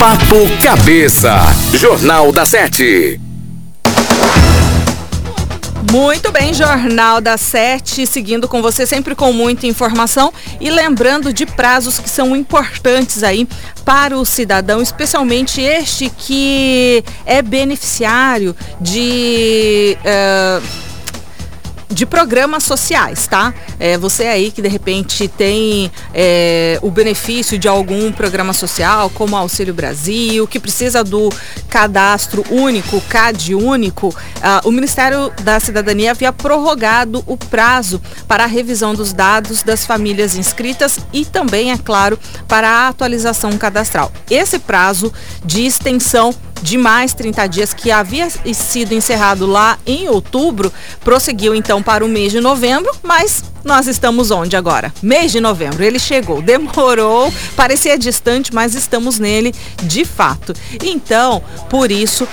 Papo Cabeça, Jornal da 7. Muito bem, Jornal da 7, seguindo com você, sempre com muita informação e lembrando de prazos que são importantes aí para o cidadão, especialmente este que é beneficiário de programas sociais, tá? Você aí que de repente tem o benefício de algum programa social, como Auxílio Brasil, que precisa do cadastro único, CAD único, o Ministério da Cidadania havia prorrogado o prazo para a revisão dos dados das famílias inscritas e também, é claro, para a atualização cadastral. Esse prazo de extensão de mais 30 dias, que havia sido encerrado lá em outubro, prosseguiu então para o mês de novembro, mas nós estamos onde agora? Mês de novembro, ele chegou, demorou, parecia distante, mas estamos nele de fato. Então, por isso,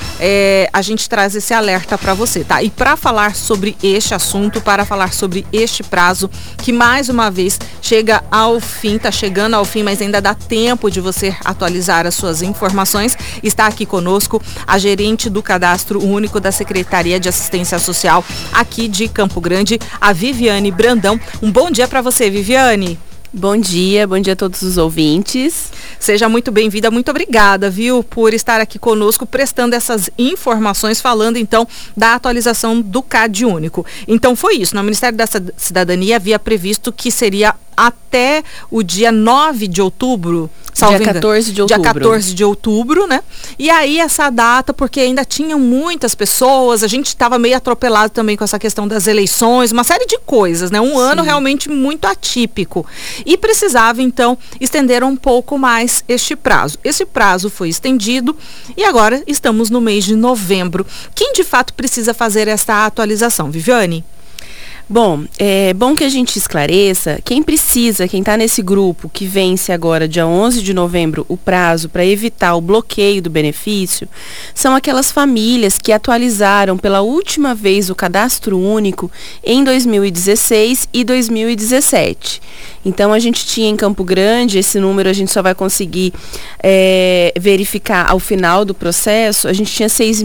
a gente traz esse alerta para você, tá? E para falar sobre este assunto, para falar sobre este prazo, que mais uma vez chega ao fim, tá chegando ao fim, mas ainda dá tempo de você atualizar as suas informações, está aqui conosco a gerente do Cadastro Único da Secretaria de Assistência Social aqui de Campo Grande, a Viviane Brandão. Um bom dia para você, Viviane. Bom dia a todos os ouvintes. Seja muito bem-vinda, muito obrigada, viu, por estar aqui conosco, prestando essas informações, falando então da atualização do CAD único. Então foi isso, no Ministério da Cidadania havia previsto que seria até o dia 9 de outubro, dia 14 de outubro. Dia 14 de outubro, né? E aí essa data, porque ainda tinham muitas pessoas, a gente estava meio atropelado também com essa questão das eleições, uma série de coisas, né? Um ano realmente muito atípico. E precisava, então, estender um pouco mais este prazo. Esse prazo foi estendido e agora estamos no mês de novembro. Quem de fato precisa fazer essa atualização, Viviane? Bom, é bom que a gente esclareça, quem está nesse grupo que vence agora, dia 11 de novembro, o prazo para evitar o bloqueio do benefício, são aquelas famílias que atualizaram pela última vez o cadastro único em 2016 e 2017. Então, a gente tinha em Campo Grande, esse número a gente só vai conseguir verificar ao final do processo, a gente tinha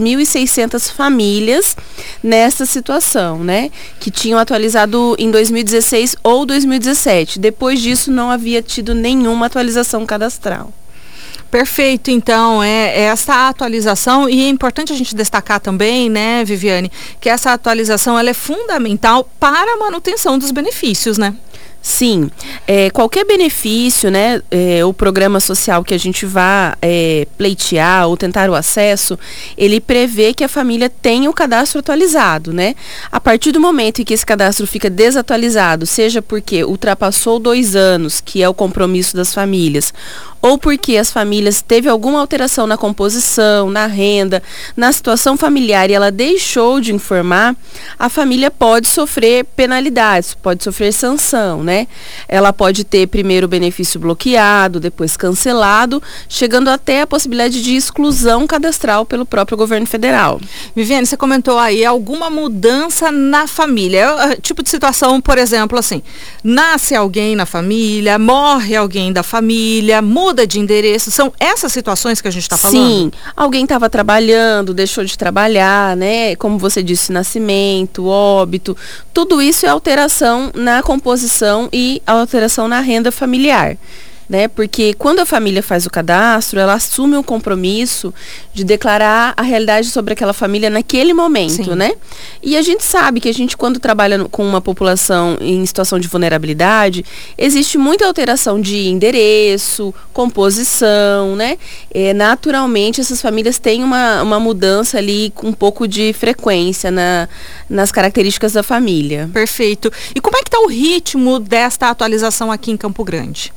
6.600 famílias nessa situação, né? Que tinham atualizado em 2016 ou 2017. Depois disso, não havia tido nenhuma atualização cadastral. Perfeito, então, essa atualização, e é importante a gente destacar também, né, Viviane, que essa atualização ela é fundamental para a manutenção dos benefícios, né? Sim, qualquer benefício, né, o programa social que a gente vá pleitear ou tentar o acesso, ele prevê que a família tenha o cadastro atualizado, né? A partir do momento em que esse cadastro fica desatualizado, seja porque ultrapassou 2 anos, que é o compromisso das famílias, ou porque as famílias teve alguma alteração na composição, na renda, na situação familiar e ela deixou de informar, a família pode sofrer penalidades, pode sofrer sanção, né? Ela pode ter primeiro o benefício bloqueado, depois cancelado, chegando até a possibilidade de exclusão cadastral pelo próprio governo federal. Viviane, você comentou aí alguma mudança na família, tipo de situação, por exemplo, assim, nasce alguém na família, morre alguém da família, muda de endereço, são essas situações que a gente está falando? Sim, alguém estava trabalhando, deixou de trabalhar, né? Como você disse, nascimento, óbito, tudo isso é alteração na composição e alteração na renda familiar. Né? Porque quando a família faz o cadastro, ela assume um compromisso de declarar a realidade sobre aquela família naquele momento, né? E a gente sabe que a gente, quando trabalha com uma população em situação de vulnerabilidade, existe muita alteração de endereço, composição, né? Naturalmente, essas famílias têm uma mudança ali com um pouco de frequência nas características da família. Perfeito. E como é que está o ritmo desta atualização aqui em Campo Grande?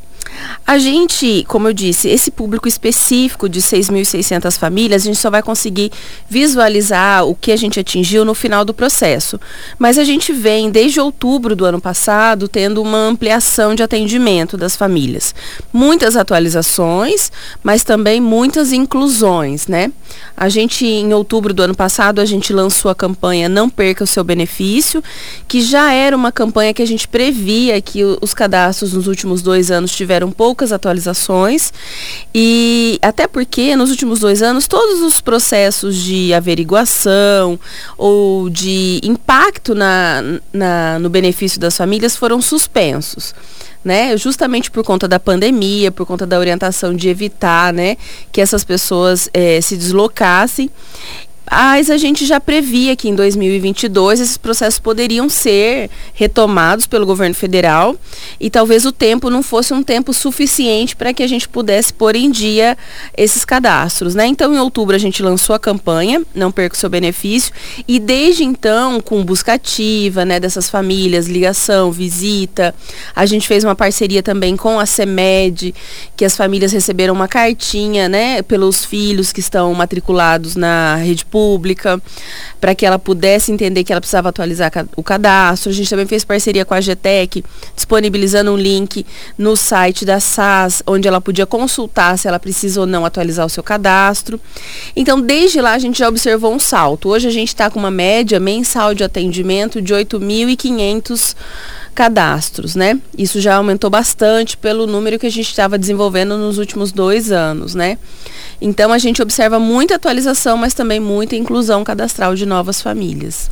A gente, como eu disse, esse público específico de 6.600 famílias, a gente só vai conseguir visualizar o que a gente atingiu no final do processo. Mas a gente vem, desde outubro do ano passado, tendo uma ampliação de atendimento das famílias. Muitas atualizações, mas também muitas inclusões, né? A gente, em outubro do ano passado, a gente lançou a campanha Não Perca o Seu Benefício, que já era uma campanha que a gente previa que os cadastros nos últimos 2 anos tiveram tiveram poucas atualizações, e até porque nos últimos 2 anos todos os processos de averiguação ou de impacto no benefício das famílias foram suspensos, né? Justamente por conta da pandemia, por conta da orientação de evitar, né, que essas pessoas se deslocassem. Mas a gente já previa que em 2022 esses processos poderiam ser retomados pelo governo federal e talvez o tempo não fosse um tempo suficiente para que a gente pudesse pôr em dia esses cadastros, né? Então, em outubro a gente lançou a campanha Não Perca o Seu Benefício, e desde então, com busca ativa, né, dessas famílias, ligação, visita, a gente fez uma parceria também com a CEMED, que as famílias receberam uma cartinha, né, pelos filhos que estão matriculados na rede pública, para que ela pudesse entender que ela precisava atualizar o cadastro. A gente também fez parceria com a GTEC, disponibilizando um link no site da SAS, onde ela podia consultar se ela precisa ou não atualizar o seu cadastro. Então, desde lá, a gente já observou um salto. Hoje a gente está com uma média mensal de atendimento de 8.500 cadastros, né? Isso já aumentou bastante pelo número que a gente estava desenvolvendo nos últimos 2 anos, né? Então, a gente observa muita atualização, mas também muita inclusão cadastral de novas famílias.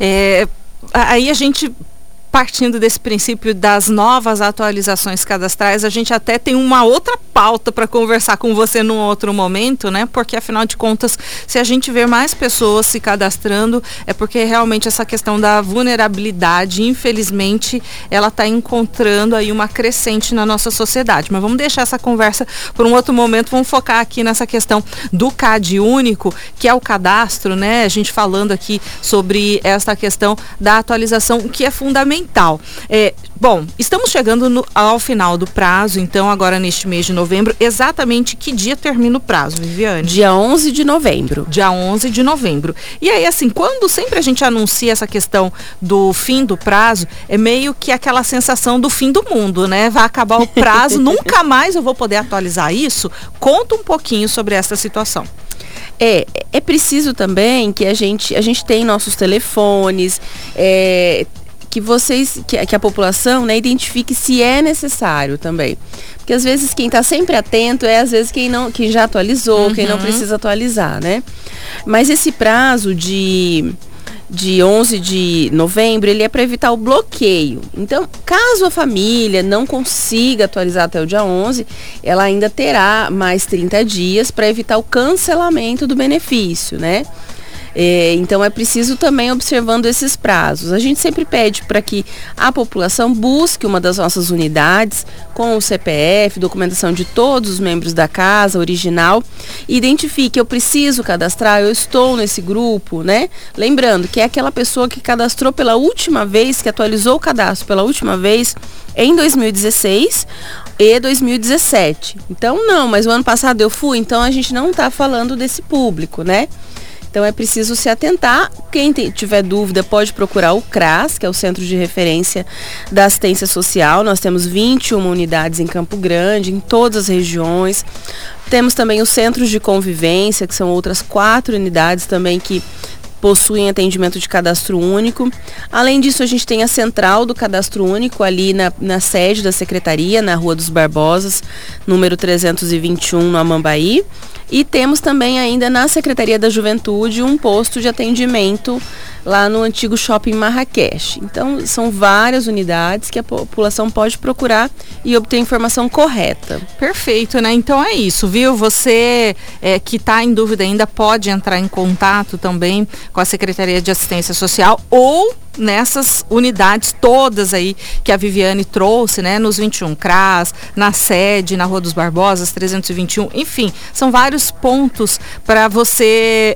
Aí a gente, partindo desse princípio das novas atualizações cadastrais, a gente até tem uma outra pauta para conversar com você num outro momento, né? Porque, afinal de contas, se a gente vê mais pessoas se cadastrando, é porque realmente essa questão da vulnerabilidade, infelizmente, ela está encontrando aí uma crescente na nossa sociedade. Mas vamos deixar essa conversa por um outro momento, vamos focar aqui nessa questão do CAD único, que é o cadastro, né? A gente falando aqui sobre essa questão da atualização, que é fundamental. Bom, estamos chegando ao final do prazo, então agora neste mês de novembro, exatamente que dia termina o prazo, Viviane? Dia 11 de novembro. Dia 11 de novembro. E aí, assim, quando sempre a gente anuncia essa questão do fim do prazo, é meio que aquela sensação do fim do mundo, né? Vai acabar o prazo, nunca mais eu vou poder atualizar isso? Conta um pouquinho sobre essa situação. É preciso também que a gente tem nossos telefones, que a população, né, identifique se é necessário também. Porque às vezes quem está sempre atento é às vezes quem já atualizou, quem não precisa atualizar, né? Mas esse prazo de 11 de novembro, ele é para evitar o bloqueio. Então, caso a família não consiga atualizar até o dia 11, ela ainda terá mais 30 dias para evitar o cancelamento do benefício, né? Então é preciso também observando esses prazos. A gente sempre pede para que a população busque uma das nossas unidades com o CPF, documentação de todos os membros da casa, original, e identifique, eu preciso cadastrar, eu estou nesse grupo, né? Lembrando que é aquela pessoa que cadastrou pela última vez, que atualizou o cadastro pela última vez em 2016 e 2017. Então não, mas o ano passado eu fui, então a gente não está falando desse público, né? Então é preciso se atentar. Quem tiver dúvida pode procurar o CRAS, que é o Centro de Referência da Assistência Social. Nós temos 21 unidades em Campo Grande, em todas as regiões. Temos também os Centros de Convivência, que são outras 4 unidades também que possuem atendimento de cadastro único. Além disso, a gente tem a central do cadastro único ali na sede da Secretaria, na Rua dos Barbosas, número 321, no Amambaí. E temos também ainda na Secretaria da Juventude um posto de atendimento lá no antigo Shopping Marrakech. Então, são várias unidades que a população pode procurar e obter a informação correta. Perfeito, né? Então é isso, viu? Você que está em dúvida ainda pode entrar em contato também com a Secretaria de Assistência Social ou nessas unidades todas aí que a Viviane trouxe, né? Nos 21 CRAS, na sede, na Rua dos Barbosas, 321, enfim, são vários pontos para você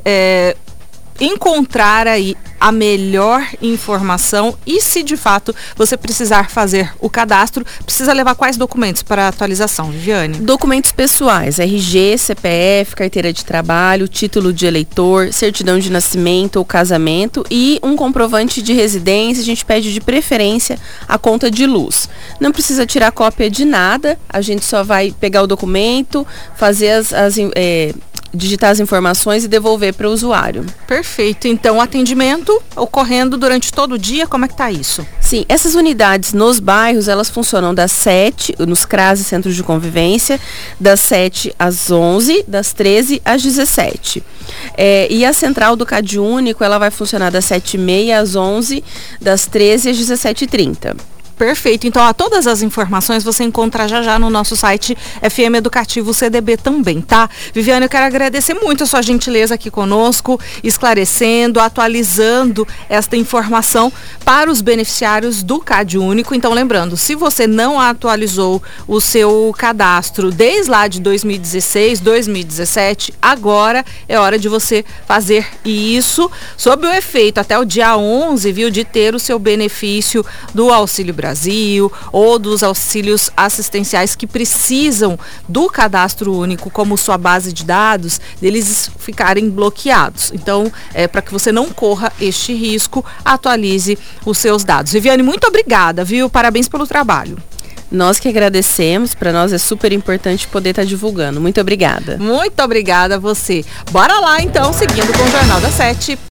encontrar aí a melhor informação e se de fato você precisar fazer o cadastro, precisa levar quais documentos para atualização, Viviane? Documentos pessoais, RG, CPF, carteira de trabalho, título de eleitor, certidão de nascimento ou casamento e um comprovante de residência. A gente pede de preferência a conta de luz. Não precisa tirar cópia de nada, a gente só vai pegar o documento, fazer digitar as informações e devolver para o usuário. Perfeito. Então, atendimento ocorrendo durante todo o dia, como é que tá isso? Sim, essas unidades nos bairros, elas funcionam das 7, nos CRAS e Centros de Convivência, das 7 às 11, das 13 às 17. E a central do CadÚnico, ela vai funcionar das 7h30 às 11, das 13 às 17h30. Perfeito. Então, todas as informações você encontra já no nosso site FM Educativo CDB também, tá? Viviane, eu quero agradecer muito a sua gentileza aqui conosco, esclarecendo, atualizando esta informação para os beneficiários do CadÚnico. Então, lembrando, se você não atualizou o seu cadastro desde lá de 2016, 2017, agora é hora de você fazer isso sob o efeito até o dia 11, viu, de ter o seu benefício do Auxílio Brasil ou dos auxílios assistenciais que precisam do cadastro único como sua base de dados, deles ficarem bloqueados. Então, para que você não corra este risco, atualize os seus dados. Viviane, muito obrigada, viu? Parabéns pelo trabalho. Nós que agradecemos, para nós é super importante poder estar divulgando. Muito obrigada. Muito obrigada a você. Bora lá então, seguindo com o Jornal da 7.